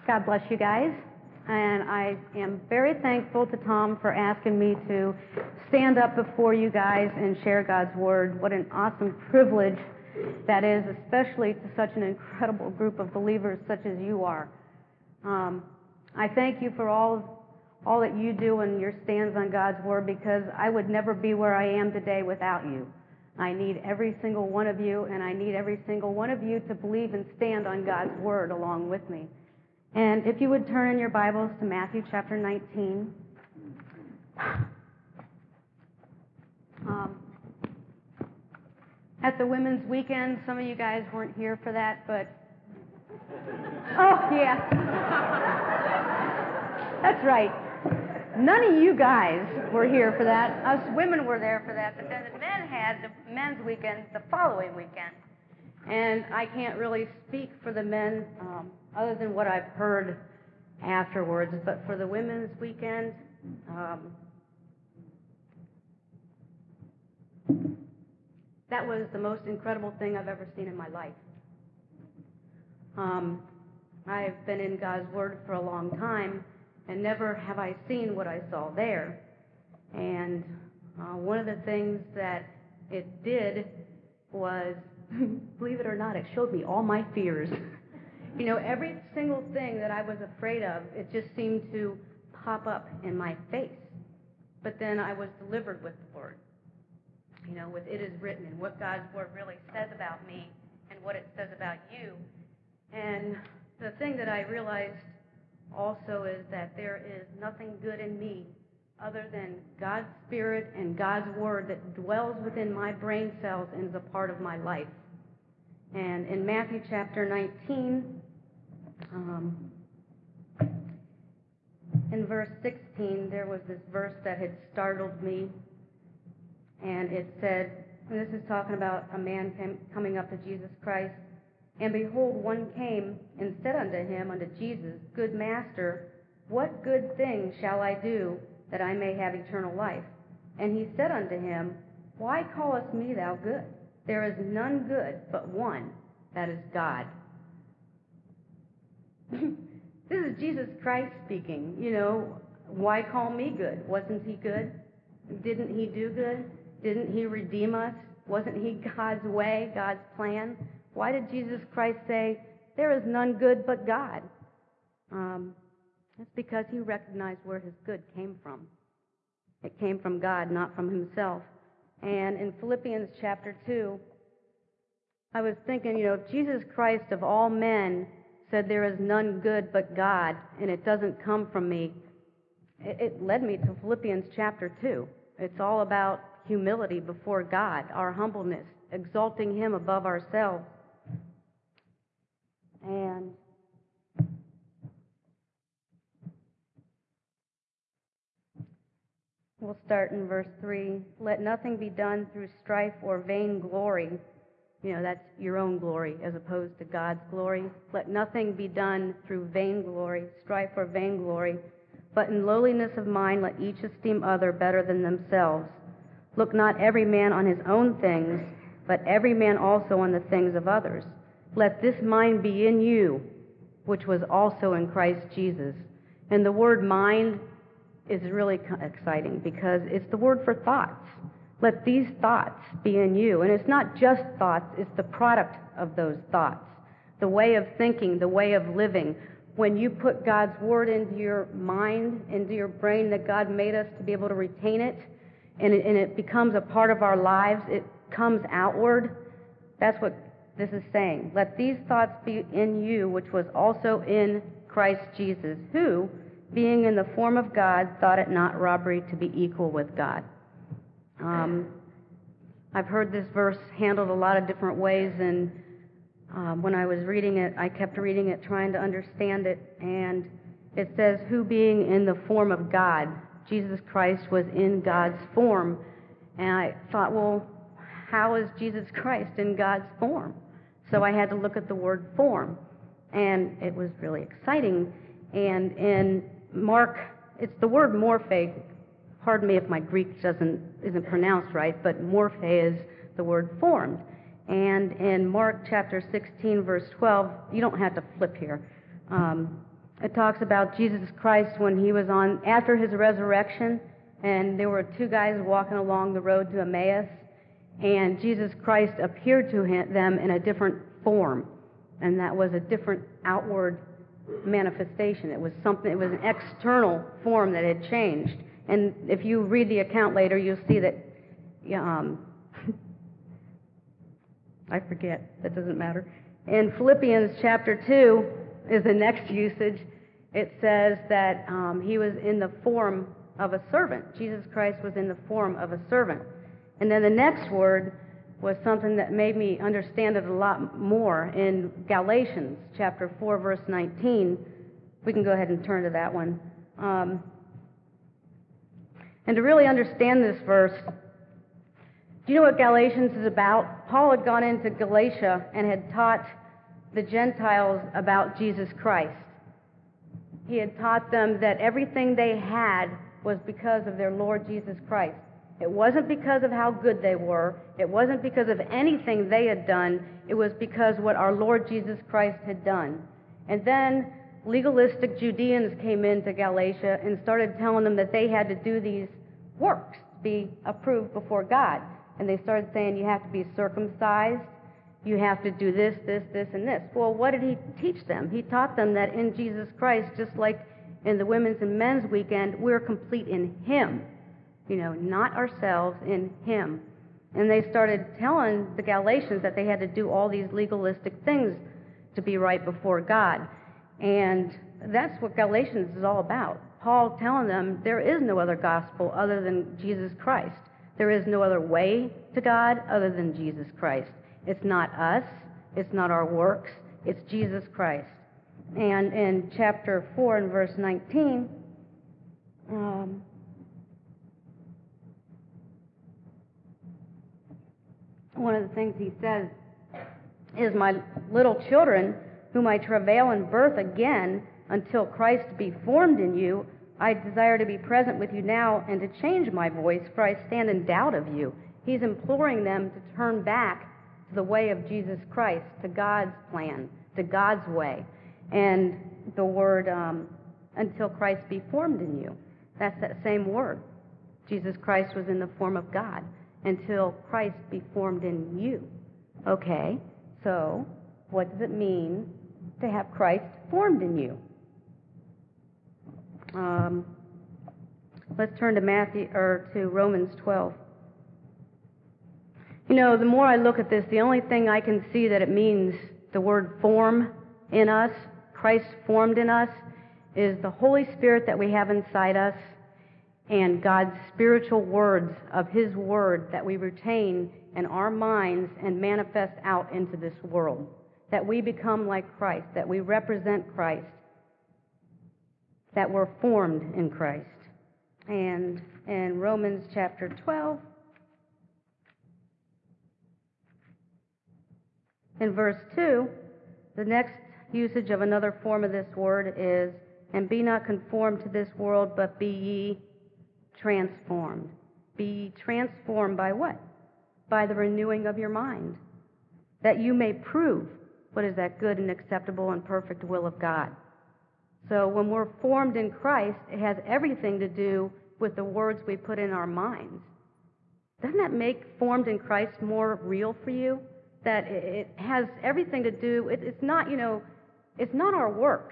God bless you guys. And I am very thankful to Tom for asking me to stand up before you guys and share God's Word. What an awesome privilege that is, especially to such an incredible group of believers such as you are. I thank you for all that you do and your stands on God's Word, because I would never be where I am today without you. I need every single one of you, and I need every single one of you to believe and stand on God's Word along with me. And if you would turn in your Bibles to Matthew chapter 19. At the Women's Weekend, some of you guys weren't here for that, but... Oh, yeah. That's right. None of you guys were here for that. Us women were there for that, but then the men had the men's weekend the following weekend. And I can't really speak for the men other than what I've heard afterwards, but for the women's weekend, that was the most incredible thing I've ever seen in my life. I've been in God's Word for a long time, and never have I seen what I saw there. And one of the things that it did was, believe it or not, it showed me all my fears. You know, every single thing that I was afraid of, it just seemed to pop up in my face. But then I was delivered with the Word. You know, with it is written, and what God's Word really says about me and what it says about you. And the thing that I realized also is that there is nothing good in me other than God's Spirit and God's Word that dwells within my brain cells and is a part of my life. And in Matthew chapter 19, in verse 16, there was this verse that had startled me. And it said, and this is talking about a man coming up to Jesus Christ, and behold, one came and said unto him, unto Jesus, Good Master, what good thing shall I do that I may have eternal life? And he said unto him, Why callest me thou good? There is none good but one, that is God. This is Jesus Christ speaking. You know, why call me good? Wasn't he good? Didn't he do good? Didn't he redeem us? Wasn't he God's way, God's plan? Why did Jesus Christ say, there is none good but God? That's because he recognized where his good came from. It came from God, not from himself. And in Philippians chapter 2, I was thinking, you know, if Jesus Christ of all men said there is none good but God, and it doesn't come from me, it led me to Philippians chapter 2. It's all about humility before God, our humbleness, exalting him above ourselves. And we'll start in verse 3. Let nothing be done through strife or vain glory. You know, that's your own glory as opposed to God's glory. Let nothing be done through vain glory, strife or vain glory, but in lowliness of mind let each esteem other better than themselves. Look not every man on his own things, but every man also on the things of others. Let this mind be in you, which was also in Christ Jesus. And the word mind is really exciting because it's the word for thoughts. Let these thoughts be in you. And it's not just thoughts, it's the product of those thoughts. The way of thinking, the way of living. When you put God's Word into your mind, into your brain, that God made us to be able to retain it, and it becomes a part of our lives, it comes outward. That's what this is saying. Let these thoughts be in you, which was also in Christ Jesus, who, being in the form of God, thought it not robbery to be equal with God. I've heard this verse handled a lot of different ways, and when I was reading it, I kept reading it, trying to understand it, and it says, who being in the form of God, Jesus Christ was in God's form. And I thought, well, how is Jesus Christ in God's form? So I had to look at the word form, and it was really exciting. And in Mark, it's the word morphe. Pardon me if my Greek isn't pronounced right, but morphe is the word formed. And in Mark chapter 16, verse 12, you don't have to flip here. it talks about Jesus Christ when he was on, after his resurrection, and there were two guys walking along the road to Emmaus, and Jesus Christ appeared to them in a different form, and that was a different outward manifestation. It was something, it was an external form that had changed. And if you read the account later, you'll see that, I forget, that doesn't matter. In Philippians chapter 2 is the next usage. It says that he was in the form of a servant. Jesus Christ was in the form of a servant. And then the next word was something that made me understand it a lot more in Galatians chapter 4, verse 19. We can go ahead and turn to that one. And to really understand this verse, do you know what Galatians is about? Paul had gone into Galatia and had taught the Gentiles about Jesus Christ. He had taught them that everything they had was because of their Lord Jesus Christ. It wasn't because of how good they were. It wasn't because of anything they had done. It was because what our Lord Jesus Christ had done. And then legalistic Judeans came into Galatia and started telling them that they had to do these works to be approved before God. And they started saying you have to be circumcised, you have to do this, this, this, and this. Well, what did he teach them? He taught them that in Jesus Christ, just like in the women's and men's weekend, we're complete in him. You know, not ourselves, in him. And they started telling the Galatians that they had to do all these legalistic things to be right before God. And that's what Galatians is all about. Paul telling them there is no other gospel other than Jesus Christ. There is no other way to God other than Jesus Christ. It's not us. It's not our works. It's Jesus Christ. And in chapter 4 and verse 19, one of the things he says is, my little children, whom I travail in birth again until Christ be formed in you, I desire to be present with you now and to change my voice, for I stand in doubt of you. He's imploring them to turn back to the way of Jesus Christ, to God's plan, to God's way. And the word, until Christ be formed in you, that's that same word. Jesus Christ was in the form of God. Until Christ be formed in you. Okay, so what does it mean to have Christ formed in you? Let's turn to Romans 12. You know, the more I look at this, the only thing I can see that it means, the word form in us, Christ formed in us, is the Holy Spirit that we have inside us, and God's spiritual words of his word that we retain in our minds and manifest out into this world. That we become like Christ, that we represent Christ, that we're formed in Christ. And in Romans chapter 12, in verse 2, the next usage of another form of this word is, and be not conformed to this world, but be ye transformed. Be transformed by what? By the renewing of your mind, that you may prove what is that good and acceptable and perfect will of God. So when we're formed in Christ, it has everything to do with the words we put in our minds. Doesn't that make formed in Christ more real for you? That it has everything to do, it's not, it's not our works.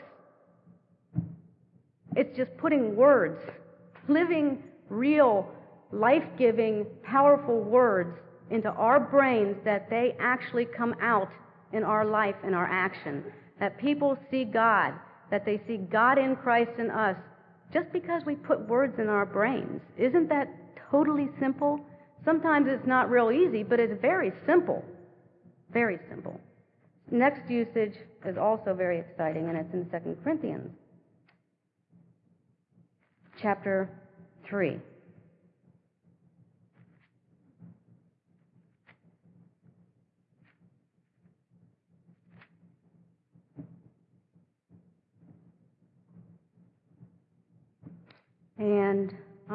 It's just putting words, living, real, life-giving, powerful words into our brains, that they actually come out in our life and our action. That people see God, that they see God in Christ in us, just because we put words in our brains. Isn't that totally simple? Sometimes it's not real easy, but it's very simple. Very simple. Next usage is also very exciting, and it's in 2 Corinthians chapter 3. And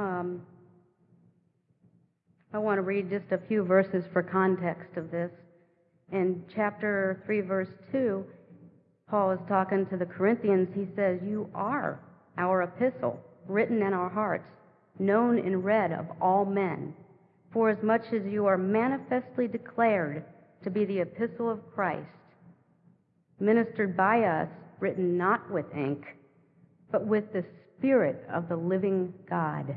I want to read just a few verses for context of this. In chapter 3, verse 2, Paul is talking to the Corinthians. He says, "You are our epistle, written in our hearts, known and read of all men. For as much as you are manifestly declared to be the epistle of Christ, ministered by us, written not with ink, but with the Spirit of the living God.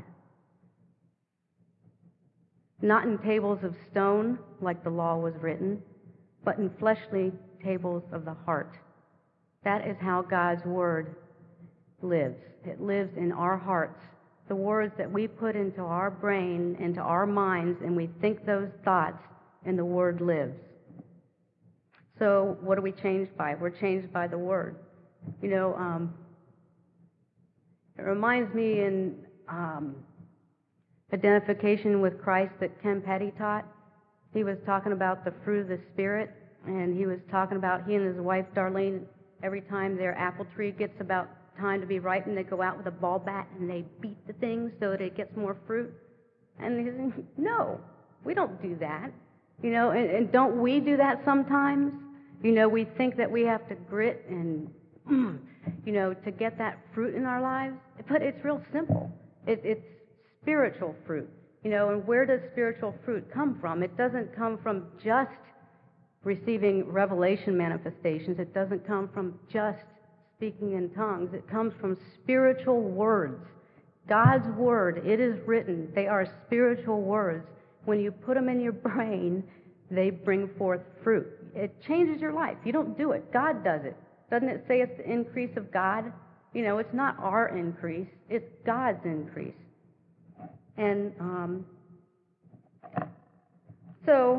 Not in tables of stone, like the law was written, but in fleshly tables of the heart." That is how God's Word lives. It lives in our hearts. The words that we put into our brain, into our minds, and we think those thoughts, and the Word lives. So what are we changed by? We're changed by the Word. You know, it reminds me in Identification with Christ that Ken Petty taught. He was talking about the fruit of the Spirit, and he was talking about he and his wife, Darlene, every time their apple tree gets about time to be ripened, they go out with a ball bat and they beat the thing so that it gets more fruit. And he said, no, we don't do that. You know, and don't we do that sometimes? You know, we think that we have to grit and, you know, to get that fruit in our lives. But it's real simple. It's spiritual fruit. You know, and where does spiritual fruit come from? It doesn't come from just receiving revelation manifestations. It doesn't come from just speaking in tongues. It comes from spiritual words. God's Word, it is written. They are spiritual words. When you put them in your brain, they bring forth fruit. It changes your life. You don't do it. God does it. Doesn't it say it's the increase of God? You know, it's not our increase. It's God's increase. And so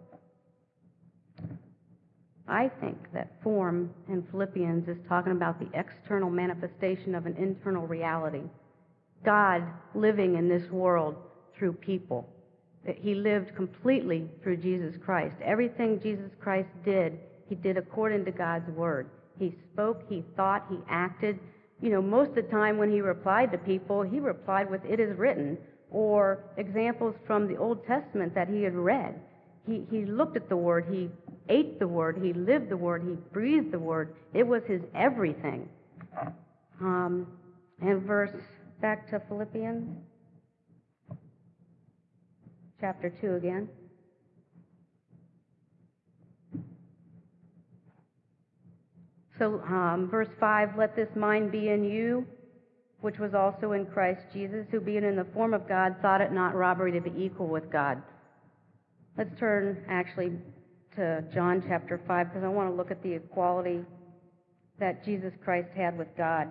I think that form in Philippians is talking about the external manifestation of an internal reality. God living in this world through people. He lived completely through Jesus Christ. Everything Jesus Christ did, he did according to God's Word. He spoke, he thought, he acted. You know, most of the time when he replied to people, he replied with, "It is written," or examples from the Old Testament that he had read. He looked at the Word, he ate the Word, he lived the Word, he breathed the Word. It was his everything. And back to Philippians, chapter 2 again. So verse 5, "Let this mind be in you, which was also in Christ Jesus, who being in the form of God, thought it not robbery to be equal with God." Let's turn actually to John chapter 5, because I want to look at the equality that Jesus Christ had with God.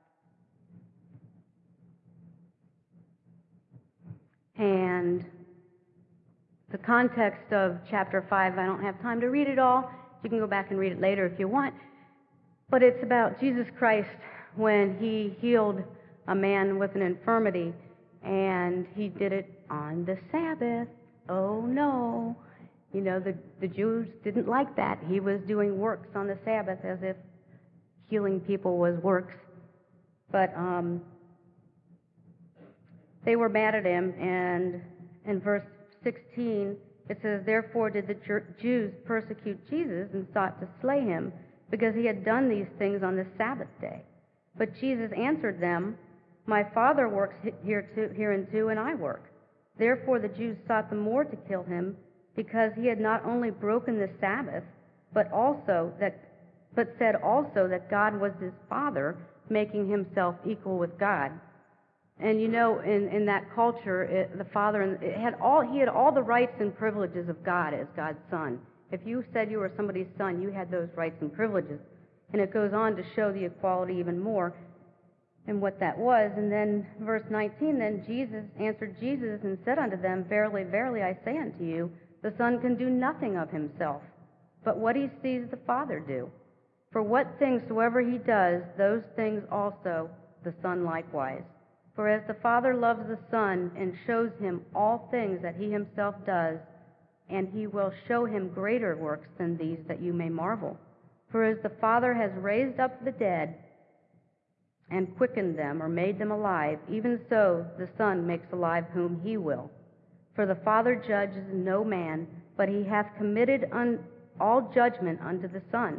And the context of chapter 5, I don't have time to read it all. You can go back and read it later if you want. But it's about Jesus Christ when he healed a man with an infirmity, and he did it on the Sabbath. Oh no. You know, the Jews didn't like that. He was doing works on the Sabbath as if healing people was works. But they were mad at him, and in verse 16 it says, "Therefore did the Jews persecute Jesus and sought to slay him, because he had done these things on the Sabbath day. But Jesus answered them, My Father works hereunto, and I work. Therefore the Jews sought the more to kill him, because he had not only broken the Sabbath, but said also that God was his Father, making himself equal with God." And you know, in that culture, the Father he had all the rights and privileges of God as God's Son. If you said you were somebody's son, you had those rights and privileges. And it goes on to show the equality even more and what that was. And then verse 19, "Then Jesus answered Jesus and said unto them, Verily, verily, I say unto you, the Son can do nothing of himself, but what he sees the Father do. For what things soever he does, those things also the Son likewise. For as the Father loves the Son, and shows him all things that he himself does, and he will show him greater works than these, that you may marvel. For as the Father has raised up the dead, and quickened them, or made them alive, even so the Son makes alive whom he will. For the Father judges no man, but he hath committed all judgment unto the Son,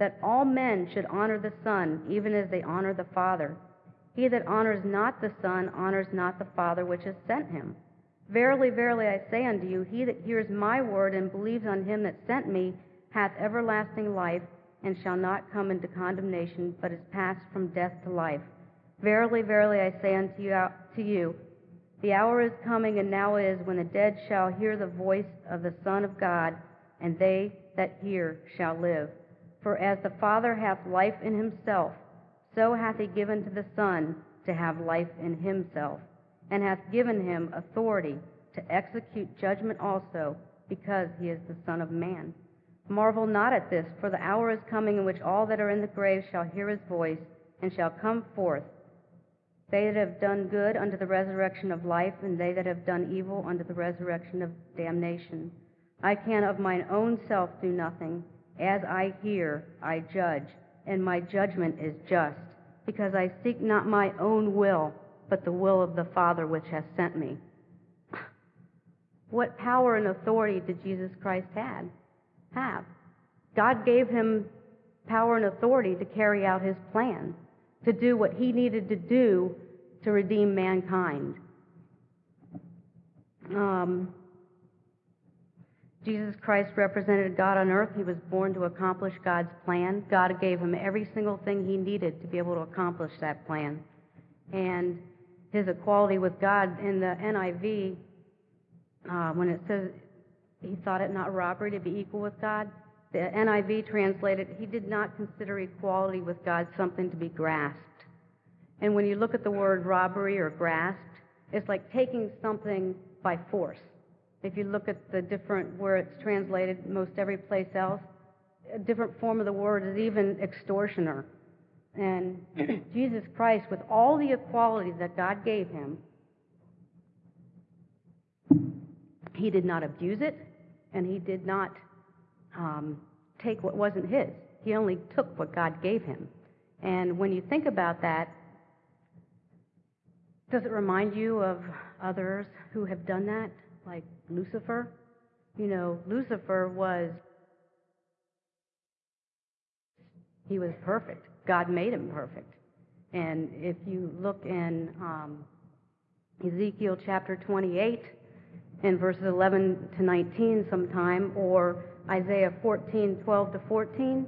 that all men should honor the Son, even as they honor the Father. He that honors not the Son honors not the Father which has sent him. Verily, verily, I say unto you, he that hears my word and believes on him that sent me hath everlasting life, and shall not come into condemnation, but is passed from death to life. Verily, verily, I say unto you, the hour is coming, and now is, when the dead shall hear the voice of the Son of God, and they that hear shall live. For as the Father hath life in himself, so hath he given to the Son to have life in himself, and hath given him authority to execute judgment also, because he is the Son of Man. Marvel not at this, for the hour is coming in which all that are in the grave shall hear his voice, and shall come forth, they that have done good unto the resurrection of life, and they that have done evil unto the resurrection of damnation. I can of mine own self do nothing. As I hear, I judge, and my judgment is just, because I seek not my own will, but the will of the Father which hath sent me. What power and authority did Jesus Christ have? God gave him power and authority to carry out his plan, to do what he needed to do to redeem mankind. Jesus Christ represented God on earth. He was born to accomplish God's plan. God gave him every single thing he needed to be able to accomplish that plan. And his equality with God in the NIV, when it says he thought it not robbery to be equal with God, the NIV translated, he did not consider equality with God something to be grasped. And when you look at the word robbery or grasped, it's like taking something by force. If you look at the different, where it's translated most every place else, a different form of the word is even extortioner. And Jesus Christ, with all the equality that God gave him, he did not abuse it, and he did not take what wasn't his. He only took what God gave him. And when you think about that, does it remind you of others who have done that, like Lucifer? You know, Lucifer was perfect. God made him perfect. And if you look in Ezekiel chapter 28, in verses 11 to 19 sometime, or Isaiah 14:12 to 14,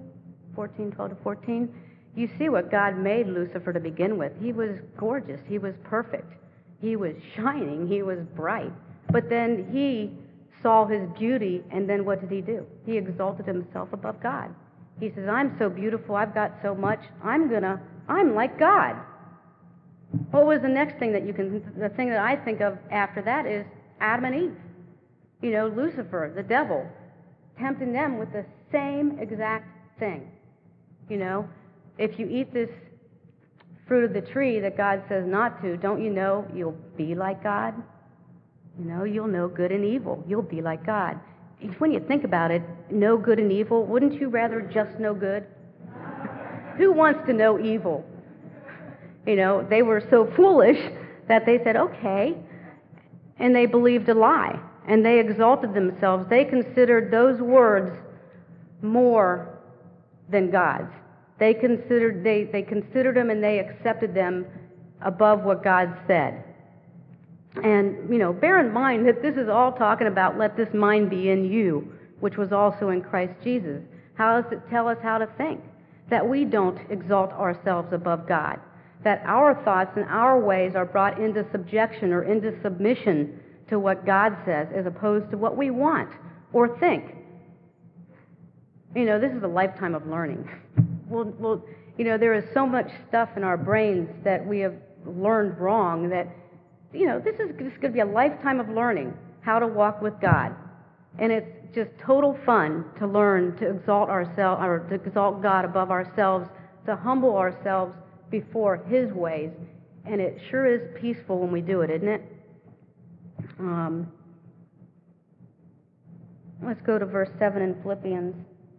you see what God made Lucifer to begin with. He was gorgeous. He was perfect. He was shining. He was bright. But then he saw his beauty, and then what did he do? He exalted himself above God. He says, I'm so beautiful, I've got so much, I'm like God. What was the next thing the thing that I think of after that is Adam and Eve. You know, Lucifer, the devil, tempting them with the same exact thing. You know, if you eat this fruit of the tree that God says not to, don't you know you'll be like God? You know, you'll know good and evil. You'll be like God. When you think about it, know good and evil, wouldn't you rather just know good? Who wants to know evil? You know, they were so foolish that they said, okay, and they believed a lie, and they exalted themselves. They considered those words more than God's. They considered them, and they accepted them above what God said. And, you know, bear in mind that this is all talking about let this mind be in you, which was also in Christ Jesus. How does it tell us how to think? That we don't exalt ourselves above God. That our thoughts and our ways are brought into subjection or into submission to what God says as opposed to what we want or think. You know, this is a lifetime of learning. Well, you know, there is so much stuff in our brains that we have learned wrong that, you know, this is just going to be a lifetime of learning how to walk with God. And it's just total fun to learn to exalt ourselves, or to exalt God above ourselves, to humble ourselves before His ways. And it sure is peaceful when we do it, isn't it? Let's go to verse 7 in Philippians.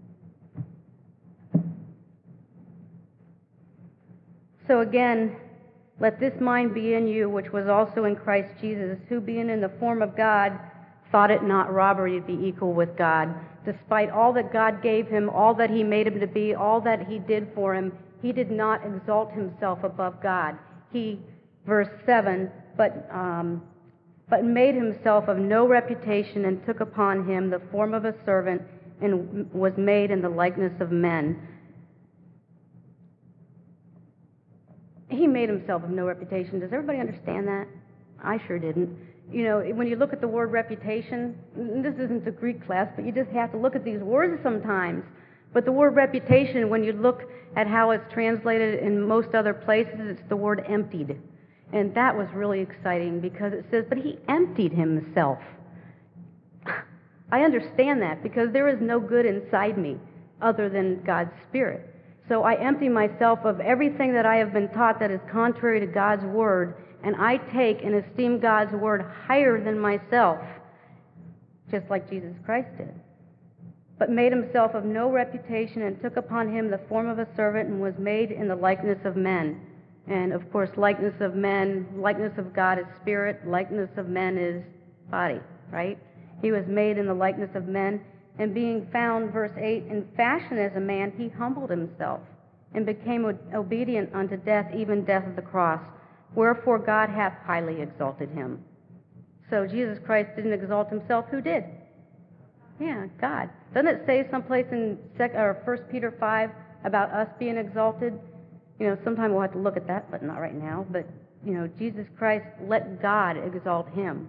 So again, let this mind be in you, which was also in Christ Jesus, who being in the form of God, thought it not robbery to be equal with God, despite all that God gave him, all that he made him to be, all that he did for him, he did not exalt himself above God. He, verse 7, but made himself of no reputation and took upon him the form of a servant and was made in the likeness of men. He made himself of no reputation. Does everybody understand that? I sure didn't. You know, when you look at the word reputation, this isn't a Greek class, but you just have to look at these words sometimes. But the word reputation, when you look at how it's translated in most other places, it's the word emptied. And that was really exciting because it says, but he emptied himself. I understand that because there is no good inside me other than God's Spirit. So I empty myself of everything that I have been taught that is contrary to God's Word, and I take and esteem God's Word higher than myself, just like Jesus Christ did. But made himself of no reputation and took upon him the form of a servant and was made in the likeness of men. And of course, likeness of men, likeness of God is spirit, likeness of men is body, right? He was made in the likeness of men, and being found, verse 8, in fashion as a man, he humbled himself and became obedient unto death, even death of the cross. Wherefore God hath highly exalted him. So Jesus Christ didn't exalt himself. Who did? Yeah, God. Doesn't it say someplace in 1 Peter 5 about us being exalted? You know, sometime we'll have to look at that, but not right now. But, you know, Jesus Christ let God exalt him.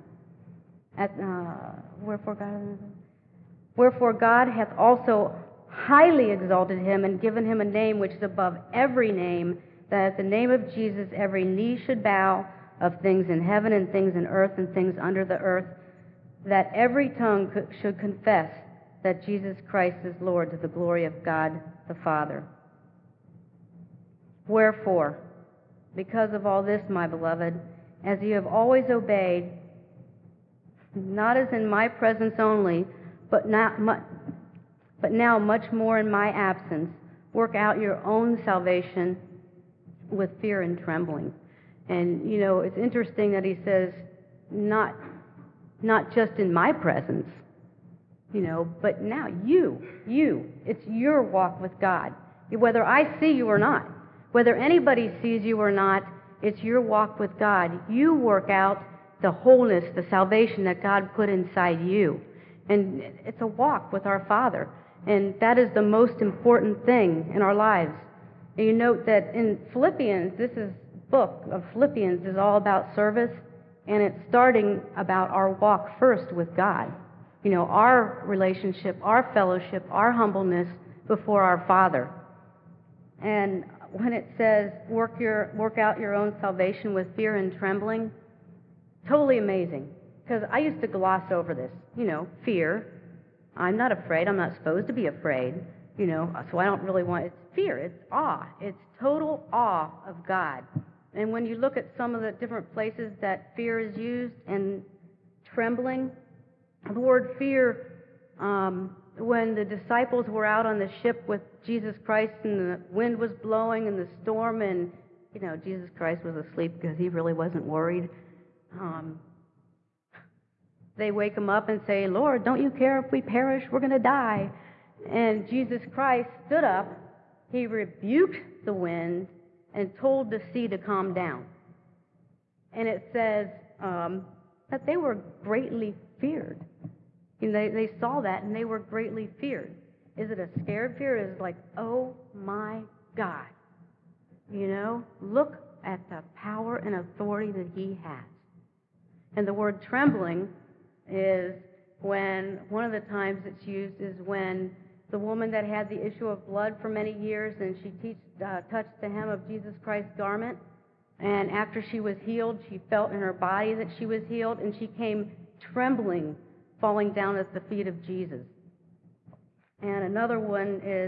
Wherefore God hath also highly exalted him and given him a name which is above every name, that at the name of Jesus every knee should bow, of things in heaven and things in earth and things under the earth, that every tongue should confess that Jesus Christ is Lord, to the glory of God the Father. Wherefore, because of all this, my beloved, as you have always obeyed, not as in my presence only, but now much more in my absence, work out your own salvation with fear and trembling. And, you know, it's interesting that he says, not just in my presence, you know, but now you, it's your walk with God. Whether I see you or not, whether anybody sees you or not, it's your walk with God. You work out the wholeness, the salvation that God put inside you. And it's a walk with our Father. And that is the most important thing in our lives. And you note that in Philippians, book of Philippians is all about service, and it's starting about our walk first with God. You know, our relationship, our fellowship, our humbleness before our Father. And when it says, work out your own salvation with fear and trembling, totally amazing. Because I used to gloss over this, you know, fear. I'm not afraid. I'm not supposed to be afraid, you know, so I don't really want, it's fear. It's awe. It's total awe of God. And when you look at some of the different places that fear is used and trembling, the word fear, when the disciples were out on the ship with Jesus Christ and the wind was blowing and the storm and, you know, Jesus Christ was asleep because he really wasn't worried. They wake him up and say, Lord, don't you care if we perish? We're going to die. And Jesus Christ stood up. He rebuked the wind and told the sea to calm down. And it says that they were greatly feared. And they saw that and they were greatly feared. Is it a scared fear? Is it like, oh my God? You know, look at the power and authority that he has. And the word trembling is when, one of the times it's used is when the woman that had the issue of blood for many years and she touched the hem of Jesus Christ's garment, and after she was healed, she felt in her body that she was healed, and she came trembling, falling down at the feet of Jesus. And another one is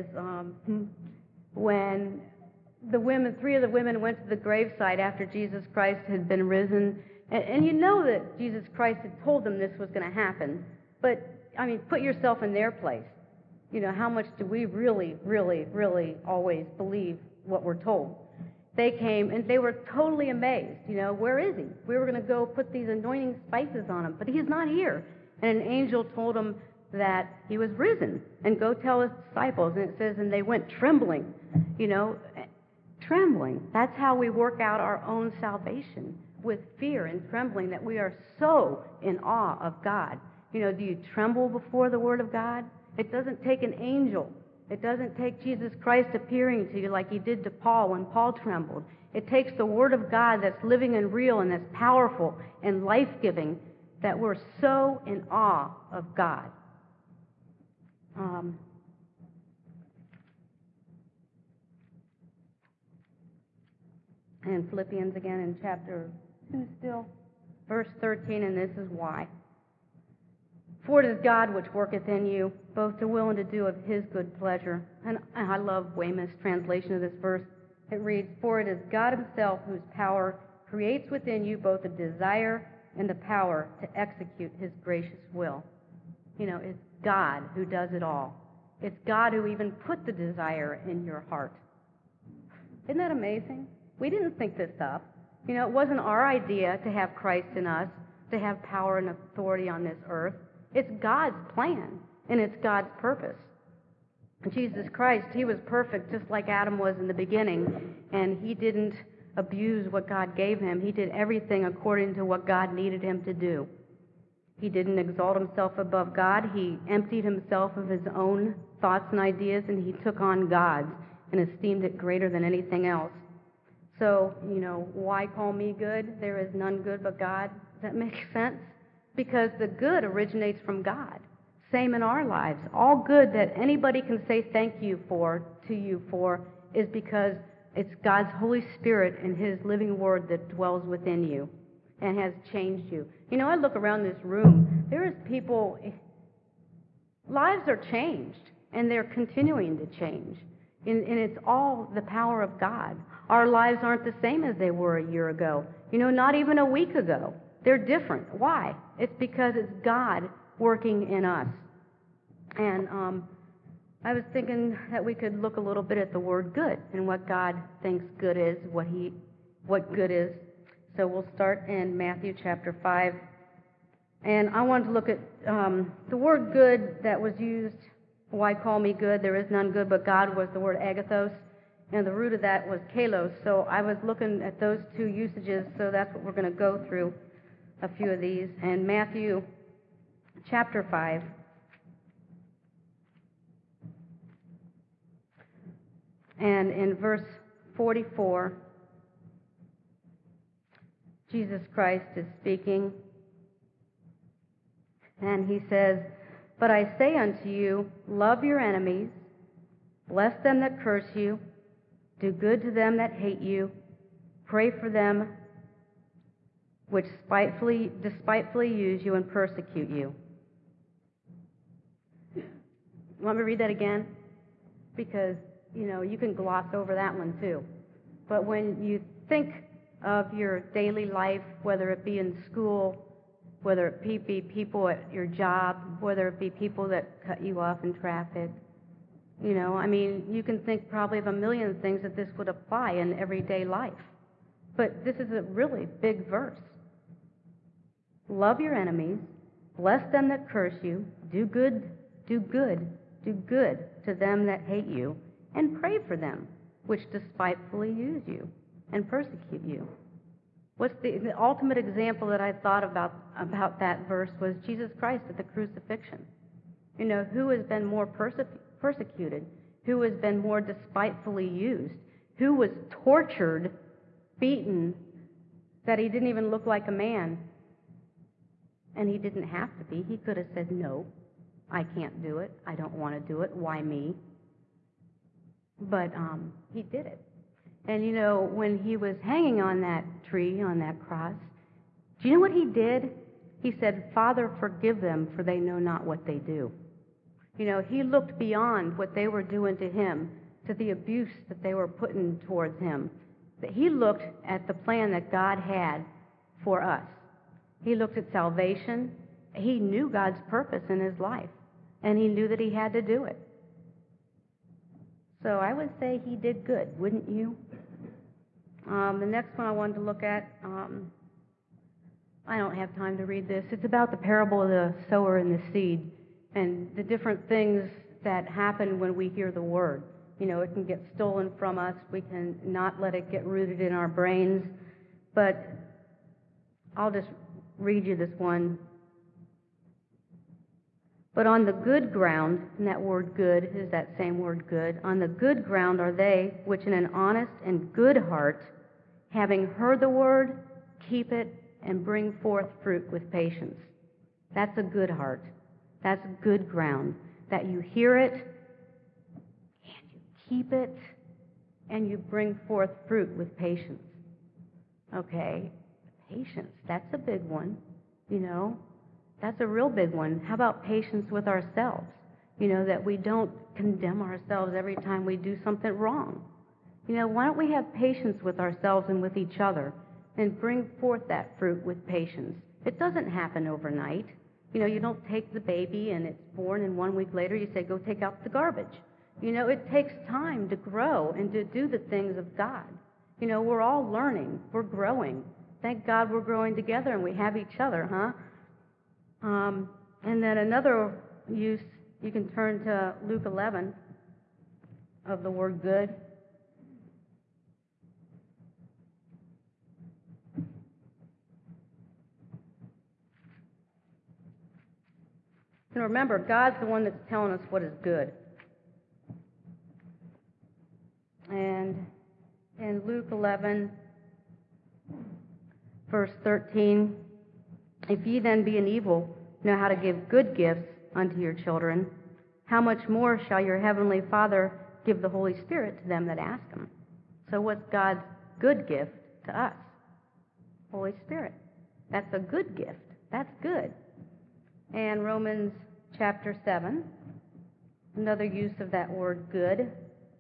when three of the women went to the graveside after Jesus Christ had been risen. And you know that Jesus Christ had told them this was going to happen. But, I mean, put yourself in their place. You know, how much do we really, really, really always believe what we're told? They came, and they were totally amazed. You know, where is he? We were going to go put these anointing spices on him, but he's not here. And an angel told them, that he was risen, and go tell his disciples. And it says, and they went trembling, trembling. That's how we work out our own salvation, with fear and trembling, that we are so in awe of God. Do you tremble before the Word of God? It doesn't take an angel. It doesn't take Jesus Christ appearing to you like he did to Paul when Paul trembled. It takes the Word of God that's living and real and that's powerful and life-giving, that we're so in awe of God. And Philippians again in chapter 2 still, verse 13, and this is why. For it is God which worketh in you, both to will and to do of his good pleasure. And I love Weymouth's translation of this verse. It reads, for it is God himself whose power creates within you both the desire and the power to execute his gracious will. It's God who does it all. It's God who even put the desire in your heart. Isn't that amazing? We didn't think this up. It wasn't our idea to have Christ in us, to have power and authority on this earth. It's God's plan, and it's God's purpose. Jesus Christ, he was perfect just like Adam was in the beginning, and he didn't abuse what God gave him. He did everything according to what God needed him to do. He didn't exalt himself above God. He emptied himself of his own thoughts and ideas, and he took on God's and esteemed it greater than anything else. So, why call me good? There is none good but God. Does that make sense? Because the good originates from God. Same in our lives. All good that anybody can say thank you to you for, is because it's God's Holy Spirit and his living word that dwells within you and has changed you. I look around this room. There is people, lives are changed, and they're continuing to change. And it's all the power of God. Our lives aren't the same as they were a year ago. Not even a week ago. They're different. Why? It's because it's God working in us. And I was thinking that we could look a little bit at the word good and what God thinks good is, what good is. So we'll start in Matthew chapter 5. And I wanted to look at the word good that was used. Why call me good? There is none good but God was the word agathos. And the root of that was kalos. So I was looking at those two usages, so that's what we're going to go through, a few of these. And Matthew chapter 5. And in verse 44, Jesus Christ is speaking. And he says, but I say unto you, love your enemies, bless them that curse you, do good to them that hate you, pray for them which despitefully use you and persecute you. Want me to read that again? Because, you can gloss over that one too. But when you think of your daily life, whether it be in school, whether it be people at your job, whether it be people that cut you off in traffic, you can think probably of a million things that this would apply in everyday life. But this is a really big verse. Love your enemies, bless them that curse you, do good to them that hate you, and pray for them which despitefully use you and persecute you. What's the ultimate example that I thought about that verse was Jesus Christ at the crucifixion. Who has been more persecuted? Who has been more despitefully used? Who was tortured, beaten, that he didn't even look like a man? And he didn't have to be. He could have said, no, I can't do it. I don't want to do it. Why me? But he did it. And when he was hanging on that tree, on that cross, do you know what he did? He said, Father, forgive them, for they know not what they do. He looked beyond what they were doing to him, to the abuse that they were putting towards him. That he looked at the plan that God had for us. He looked at salvation. He knew God's purpose in his life, and he knew that he had to do it. So I would say he did good, wouldn't you? The next one I wanted to look at, I don't have time to read this. It's about the parable of the sower and the seed. and the different things that happen when we hear the word. It can get stolen from us. We can not let it get rooted in our brains. But I'll just read you this one. But on the good ground, and that word good is that same word good, on the good ground are they which in an honest and good heart, having heard the word, keep it and bring forth fruit with patience. That's a good heart. That's good ground. That you hear it, and you keep it, and you bring forth fruit with patience. Okay, patience, that's a big one, That's a real big one. How about patience with ourselves? That we don't condemn ourselves every time we do something wrong. Why don't we have patience with ourselves and with each other and bring forth that fruit with patience? It doesn't happen overnight. You don't take the baby and it's born and 1 week later you say, go take out the garbage. It takes time to grow and to do the things of God. We're all learning. We're growing. Thank God we're growing together and we have each other, huh? And then another use, you can turn to Luke 11 of the word good. And remember, God's the one that's telling us what is good. And in Luke 11, verse 13, if ye then, being evil, know how to give good gifts unto your children, how much more shall your heavenly Father give the Holy Spirit to them that ask him? So what's God's good gift to us? Holy Spirit. That's a good gift. That's good. And Romans chapter 7, another use of that word good.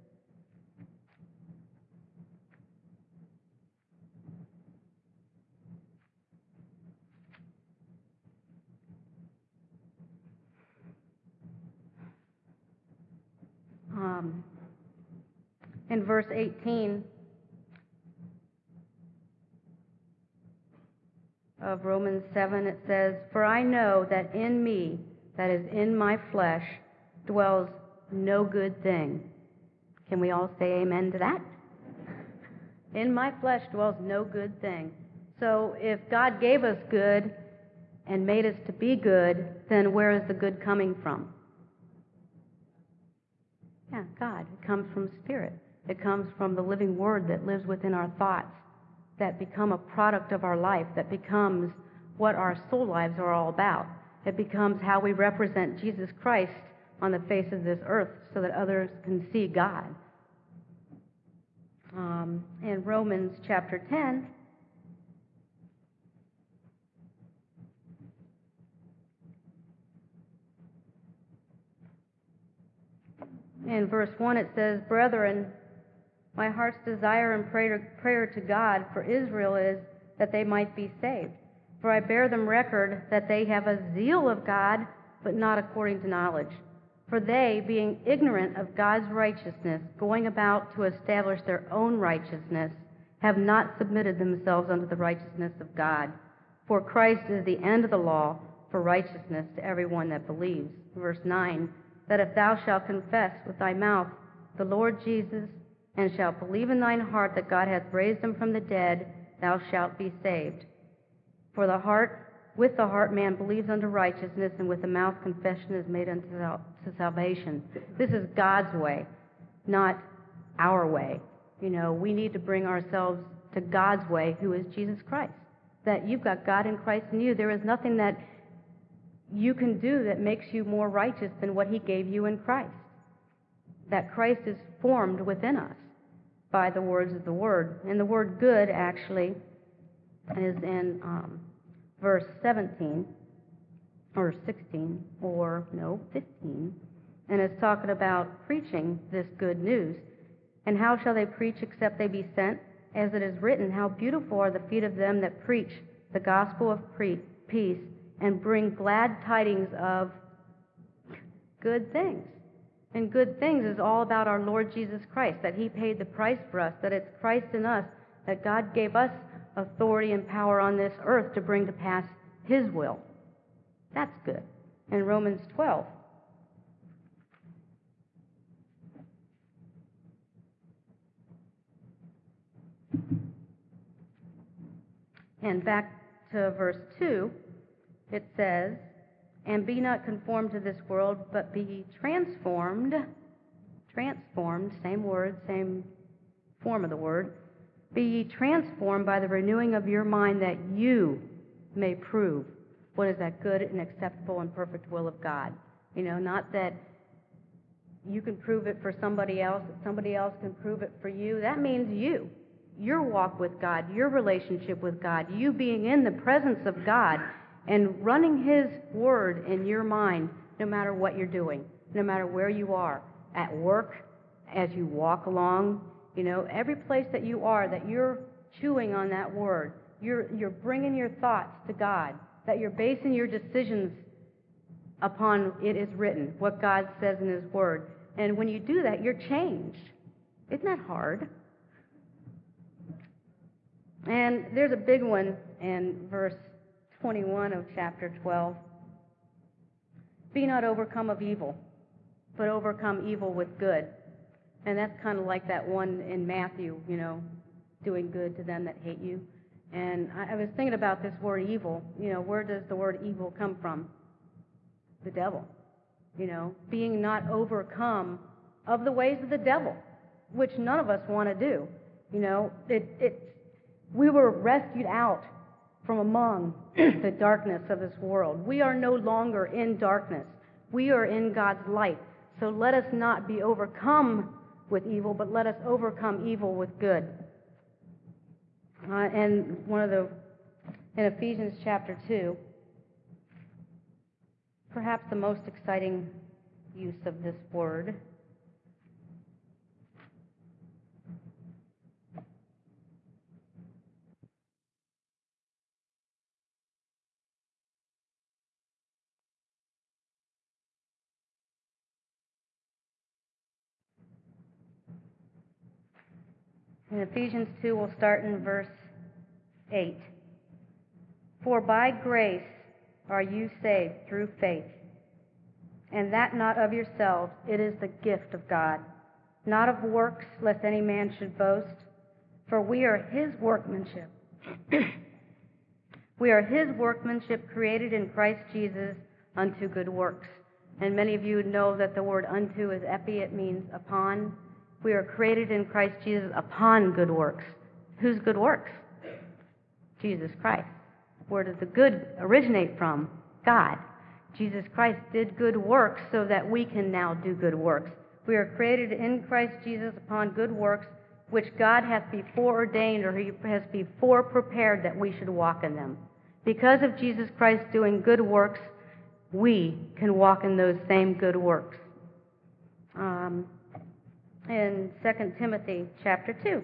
In verse 18 of Romans 7, it says, for I know that in me, that is in my flesh, dwells no good thing. Can we all say amen to that? In my flesh dwells no good thing. So if God gave us good and made us to be good, then where is the good coming from? Yeah, God. It comes from Spirit. It comes from the living Word that lives within our thoughts, that become a product of our life, that becomes what our soul lives are all about. It becomes how we represent Jesus Christ on the face of this earth so that others can see God. In Romans chapter 10, in verse 1 it says, brethren, my heart's desire and prayer to God for Israel is that they might be saved. For I bear them record that they have a zeal of God, but not according to knowledge. For they, being ignorant of God's righteousness, going about to establish their own righteousness, have not submitted themselves unto the righteousness of God. For Christ is the end of the law for righteousness to everyone that believes. Verse 9, that if thou shalt confess with thy mouth the Lord Jesus, and shalt believe in thine heart that God hath raised him from the dead, thou shalt be saved. For with the heart man believes unto righteousness, and with the mouth confession is made unto salvation. This is God's way, not our way. We need to bring ourselves to God's way, who is Jesus Christ. That you've got God in Christ in you. There is nothing that you can do that makes you more righteous than what he gave you in Christ. That Christ is formed within us by the words of the Word. And the word good actually is in verse 17, or 16, 15. And it's talking about preaching this good news. And how shall they preach except they be sent? As it is written, how beautiful are the feet of them that preach the gospel of peace and bring glad tidings of good things. And good things is all about our Lord Jesus Christ, that he paid the price for us, that it's Christ in us, that God gave us authority and power on this earth to bring to pass his will. That's good. In Romans 12, And back to verse 2, it says, "And be not conformed to this world, but be ye transformed," same word, same form of the word, "be ye transformed by the renewing of your mind, that you may prove what is that good and acceptable and perfect will of God." Not that you can prove it for somebody else, that somebody else can prove it for you. That means your walk with God, your relationship with God, you being in the presence of God and running His Word in your mind, no matter what you're doing, no matter where you are, at work, as you walk along, every place that you are, that you're chewing on that Word, you're bringing your thoughts to God, that you're basing your decisions upon it is written, what God says in His Word. And when you do that, you're changed. Isn't that hard? And there's a big one in verse 21 of chapter 12. "Be not overcome of evil, but overcome evil with good." And that's kind of like that one in Matthew, doing good to them that hate you. And I was thinking about this word evil. Where does the word evil come from? The devil. Being not overcome of the ways of the devil, which none of us want to do. We were rescued out from among the darkness of this world. We are no longer in darkness. We are in God's light. So let us not be overcome with evil, but let us overcome evil with good. And in Ephesians chapter 2, perhaps the most exciting use of this word. In Ephesians 2, we'll start in verse 8. "For by grace are you saved through faith, and that not of yourselves, it is the gift of God, not of works, lest any man should boast. For we are His workmanship." We are His workmanship, created in Christ Jesus unto good works. And many of you know that the word unto is epi, it means upon. We are created in Christ Jesus upon good works. Whose good works? Jesus Christ. Where does the good originate from? God. Jesus Christ did good works so that we can now do good works. We are created in Christ Jesus upon good works, which God hath before ordained, or He has before prepared that we should walk in them. Because of Jesus Christ doing good works, we can walk in those same good works. In 2 Timothy chapter 2.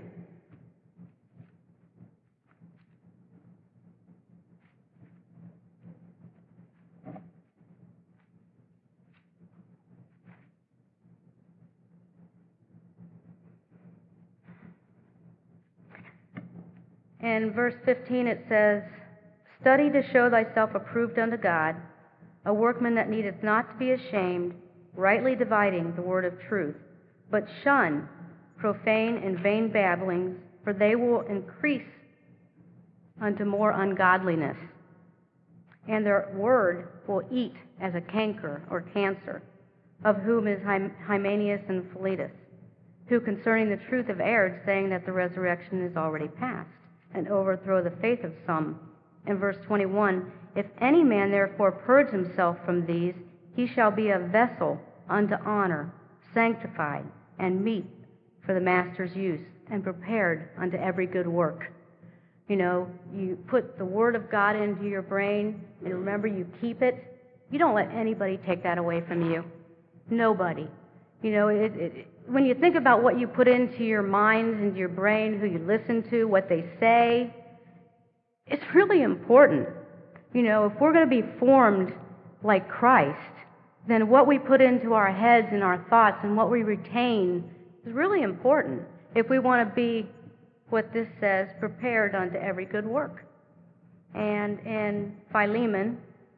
In verse 15 it says, "Study to show thyself approved unto God, a workman that needeth not to be ashamed, rightly dividing the word of truth. But shun profane and vain babblings, for they will increase unto more ungodliness. And their word will eat as a canker or cancer, of whom is Hymenaeus and Philetus, who concerning the truth have erred, saying that the resurrection is already past, and overthrow the faith of some." In verse 21, "If any man therefore purge himself from these, he shall be a vessel unto honor, sanctified, and meet for the master's use, and prepared unto every good work." You put the Word of God into your brain, and remember, you keep it. You don't let anybody take that away from you. Nobody. When you think about what you put into your mind, into your brain, who you listen to, what they say, it's really important. If we're going to be formed like Christ, then what we put into our heads and our thoughts and what we retain is really important if we want to be, what this says, prepared unto every good work. And in Philemon,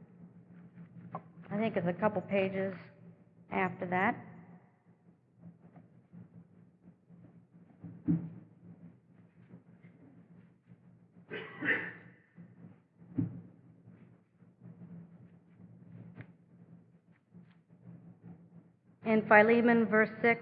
I think it's a couple pages after that, In Philemon, verse 6,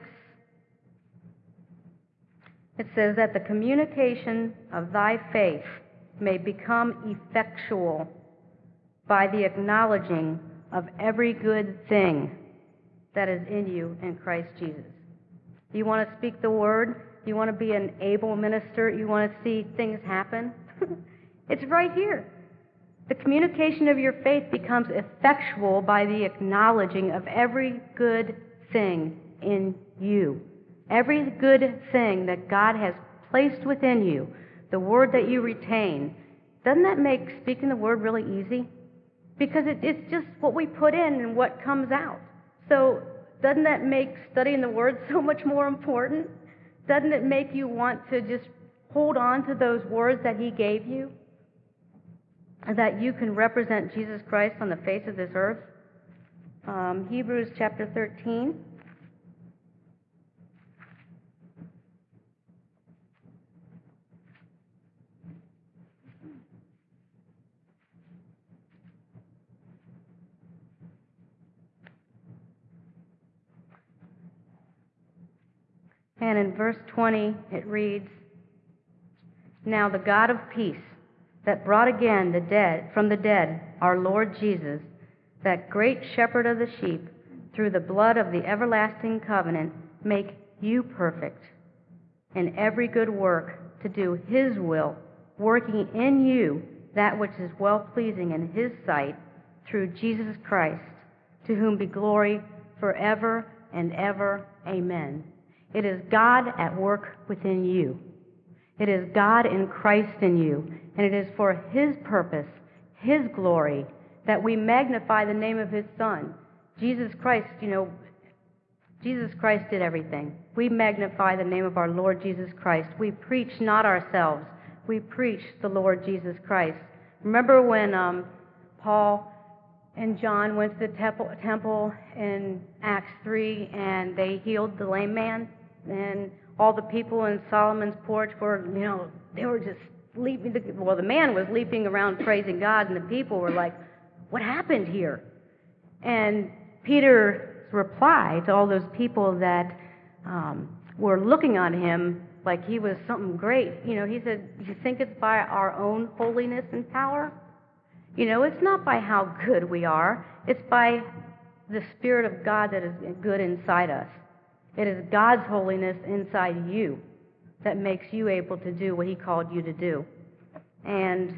it says that the communication of thy faith may become effectual by the acknowledging of every good thing that is in you in Christ Jesus. You want to speak the word? You want to be an able minister? You want to see things happen? It's right here. The communication of your faith becomes effectual by the acknowledging of every good thing in you. Every good thing that God has placed within you, the word that you retain. Doesn't that make speaking the word really easy? Because it's just what we put in and what comes out. So doesn't that make studying the word so much more important? Doesn't it make you want to just hold on to those words that he gave you? That you can represent Jesus Christ on the face of this earth? Hebrews chapter 13. And in verse 20 it reads, Now the God of peace, that brought again from the dead our Lord Jesus, that great shepherd of the sheep, through the blood of the everlasting covenant, make you perfect in every good work to do his will, working in you that which is well-pleasing in his sight, through Jesus Christ, to whom be glory forever and ever. Amen. It is God at work within you. It is God in Christ in you, and it is for his purpose, his glory, that we magnify the name of his Son. Jesus Christ, Jesus Christ did everything. We magnify the name of our Lord Jesus Christ. We preach not ourselves. We preach the Lord Jesus Christ. Remember when Paul and John went to the temple in Acts 3 and they healed the lame man? And all the people in Solomon's porch were, they were just leaping. Well, the man was leaping around praising God, and the people were like, what happened here? And Peter's reply to all those people that were looking on him like he was something great, he said, you think it's by our own holiness and power? It's not by how good we are. It's by the Spirit of God that is good inside us. It is God's holiness inside you that makes you able to do what he called you to do. And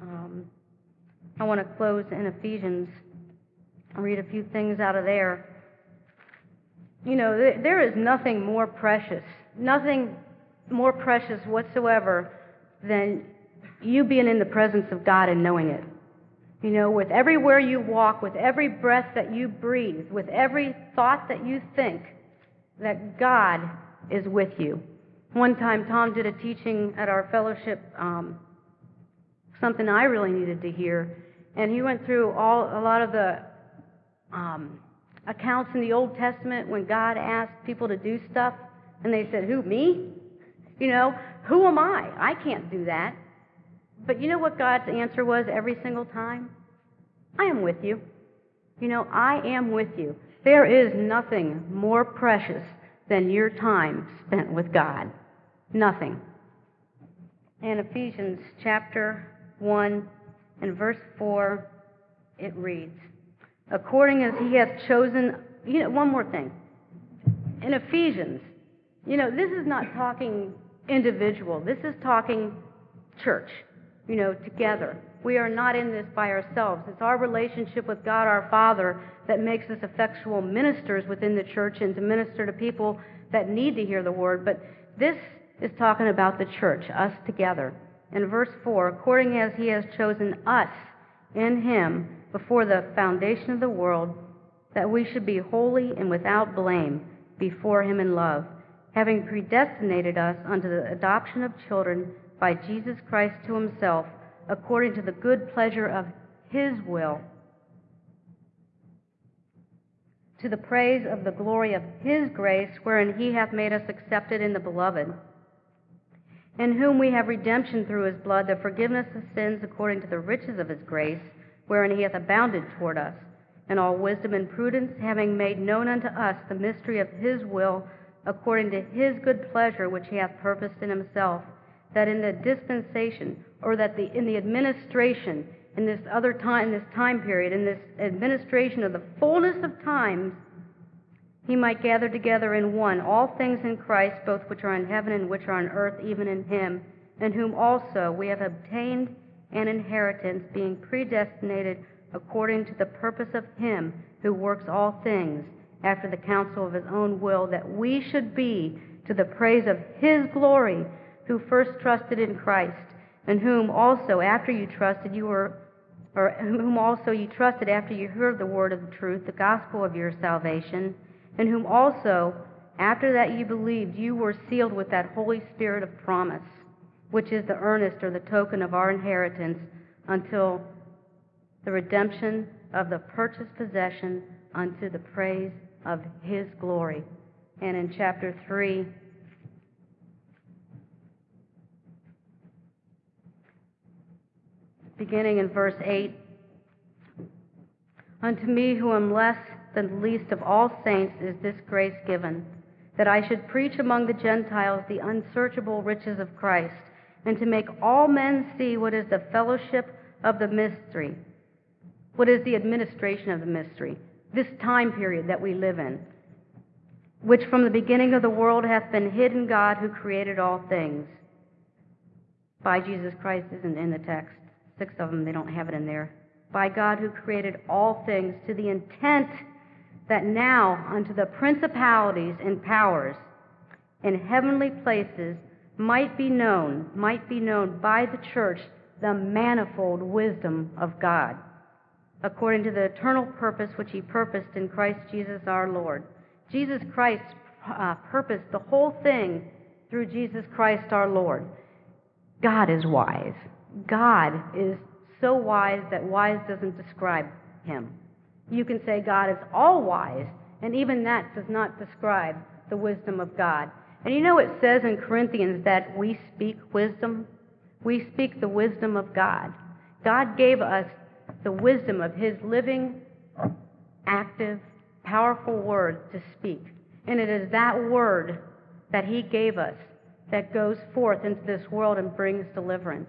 I want to close in Ephesians. I'll read a few things out of there. There is nothing more precious whatsoever than you being in the presence of God and knowing it. With everywhere you walk, with every breath that you breathe, with every thought that you think, that God is with you. One time, Tom did a teaching at our fellowship, something I really needed to hear, and he went through a lot of the accounts in the Old Testament when God asked people to do stuff, and they said, who, me? Who am I? I can't do that. But you know what God's answer was every single time? I am with you. I am with you. There is nothing more precious than your time spent with God. Nothing. In Ephesians chapter 1 and verse 4, it reads, according as he hath chosen, one more thing. In Ephesians, this is not talking individual. This is talking church, together. We are not in this by ourselves. It's our relationship with God our Father that makes us effectual ministers within the church and to minister to people that need to hear the word. But this is talking about the church, us together. In verse 4, according as he has chosen us in him before the foundation of the world, that we should be holy and without blame before him in love, having predestinated us unto the adoption of children by Jesus Christ to himself, according to the good pleasure of his will, to the praise of the glory of his grace, wherein he hath made us accepted in the beloved, in whom we have redemption through his blood, the forgiveness of sins according to the riches of his grace, wherein he hath abounded toward us. and all wisdom and prudence, having made known unto us the mystery of his will, according to his good pleasure which he hath purposed in himself, that in the dispensation, or that in the administration, in this other time, this time period, in this administration of the fullness of times, he might gather together in one all things in Christ, both which are in heaven and which are on earth, even in him, in whom also we have obtained an inheritance, being predestinated according to the purpose of him who works all things after the counsel of his own will, that we should be to the praise of his glory, who first trusted in Christ, and whom also after you trusted after you heard the word of the truth, the gospel of your salvation, and whom also after that you believed, you were sealed with that Holy Spirit of promise, which is the earnest or the token of our inheritance until the redemption of the purchased possession unto the praise of his glory. And in chapter 3, beginning in verse 8, unto me who am less than the least of all saints is this grace given, that I should preach among the Gentiles the unsearchable riches of Christ, and to make all men see what is the fellowship of the mystery, what is the administration of the mystery, this time period that we live in, which from the beginning of the world hath been hid in God who created all things. By Jesus Christ isn't in the text. 6 of them, they don't have it in there. By God who created all things, to the intent that now unto the principalities and powers in heavenly places might be known by the church the manifold wisdom of God, according to the eternal purpose which he purposed in Christ Jesus our Lord. Jesus Christ purposed the whole thing through Jesus Christ our Lord. God is wise. God is so wise that wise doesn't describe him. You can say God is all wise, and even that does not describe the wisdom of God. And you know it says in Corinthians that we speak wisdom? We speak the wisdom of God. God gave us the wisdom of his living, active, powerful word to speak. And it is that word that he gave us that goes forth into this world and brings deliverance.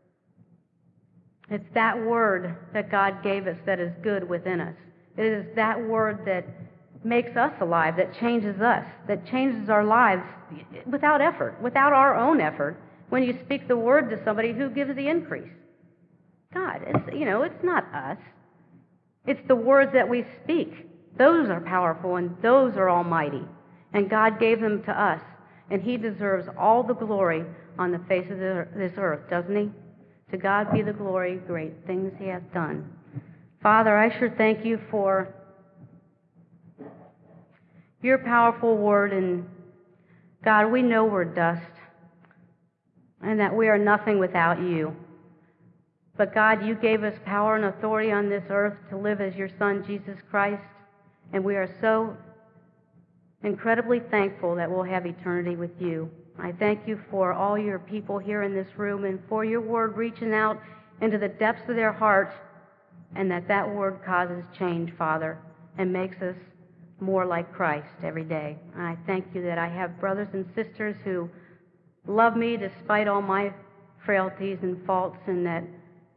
It's that word that God gave us that is good within us. It is that word that makes us alive, that changes us, that changes our lives without effort, without our own effort. When you speak the word to somebody, who gives the increase? God. It's not us. It's the words that we speak. Those are powerful and those are almighty. And God gave them to us. And he deserves all the glory on the face of this earth, doesn't he? To God be the glory, great things he hath done. Father, I sure thank you for your powerful word. And God, we know we're dust and that we are nothing without you. But God, you gave us power and authority on this earth to live as your Son, Jesus Christ. And we are so incredibly thankful that we'll have eternity with you. I thank you for all your people here in this room and for your word reaching out into the depths of their hearts, and that word causes change, Father, and makes us more like Christ every day. And I thank you that I have brothers and sisters who love me despite all my frailties and faults, and that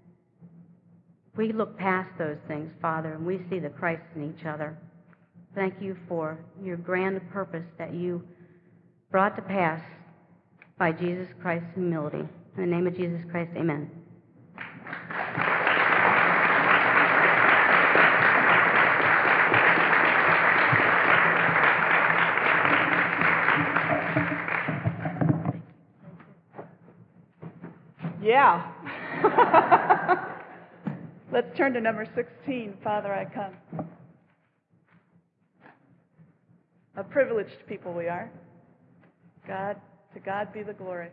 we look past those things, Father, and we see the Christ in each other. Thank you for your grand purpose that you brought to pass by Jesus Christ's humility. In the name of Jesus Christ, amen. Yeah. Let's turn to number 16, Father, I Come. A privileged people we are. To God be the glory.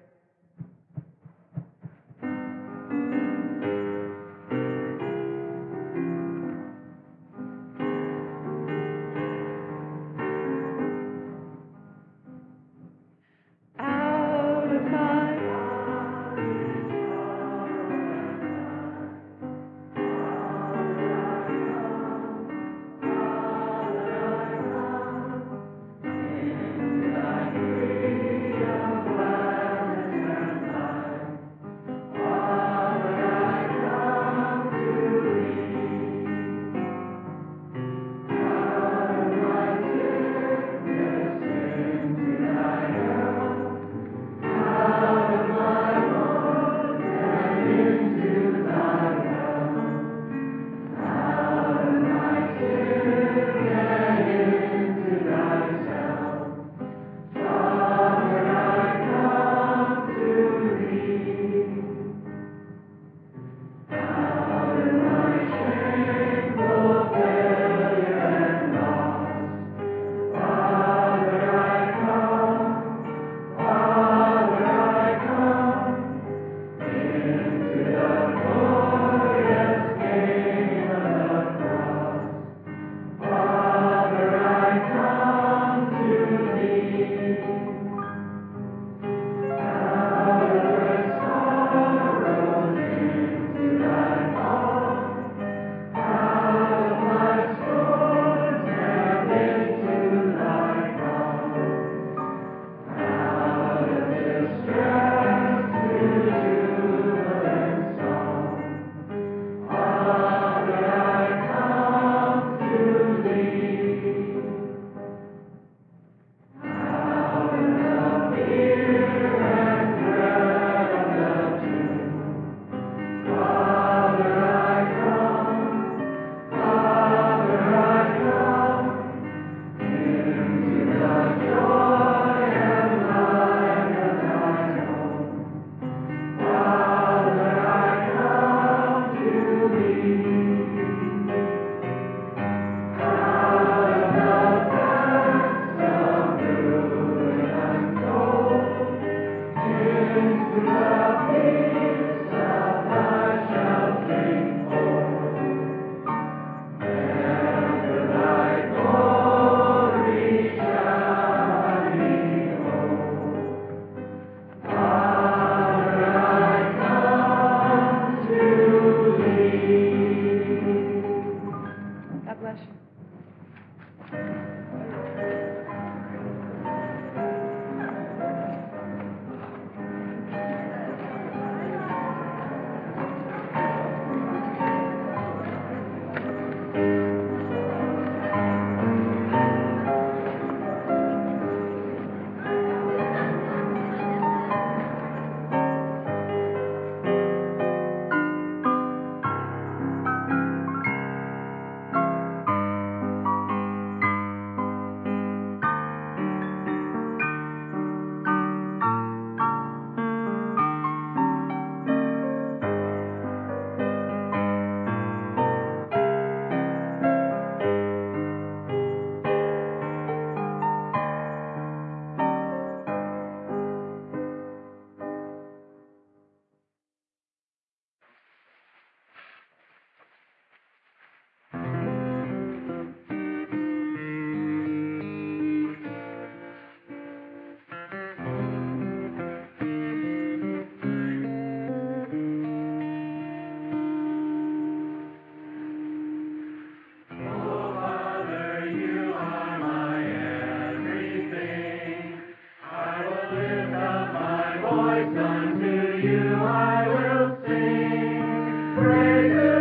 Praise